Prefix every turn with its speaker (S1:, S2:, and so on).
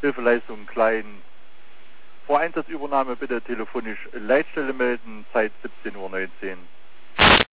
S1: Hilfeleistung klein. Vor Einsatzübernahme bitte telefonisch Leitstelle melden, Zeit 17:19 Uhr.